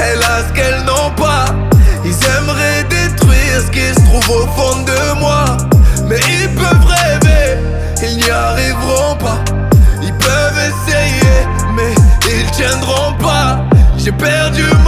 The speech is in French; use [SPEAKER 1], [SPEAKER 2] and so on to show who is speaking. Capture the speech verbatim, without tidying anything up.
[SPEAKER 1] Elle a ce qu'elles n'ont pas. Ils aimeraient détruire ce qui se trouve au fond de moi. Mais ils peuvent rêver, ils n'y arriveront pas. Ils peuvent essayer, mais ils tiendront pas. J'ai perdu